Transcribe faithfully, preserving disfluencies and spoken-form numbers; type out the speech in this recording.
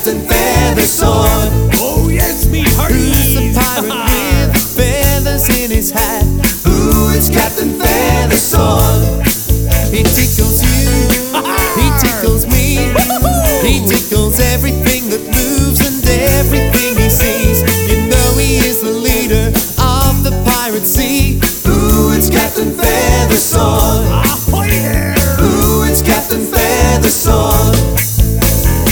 Captain Feathersword. Oh yes, me hearty. Who's the pirate with feathers in his hat? Ooh, it's Captain Feathersword. He tickles you, he tickles me, he tickles everything that moves and everything he sees. You know he is the leader of the pirate sea. Ooh, it's Captain Feathersword. Ahoy there. Ooh, it's Captain Feathersword.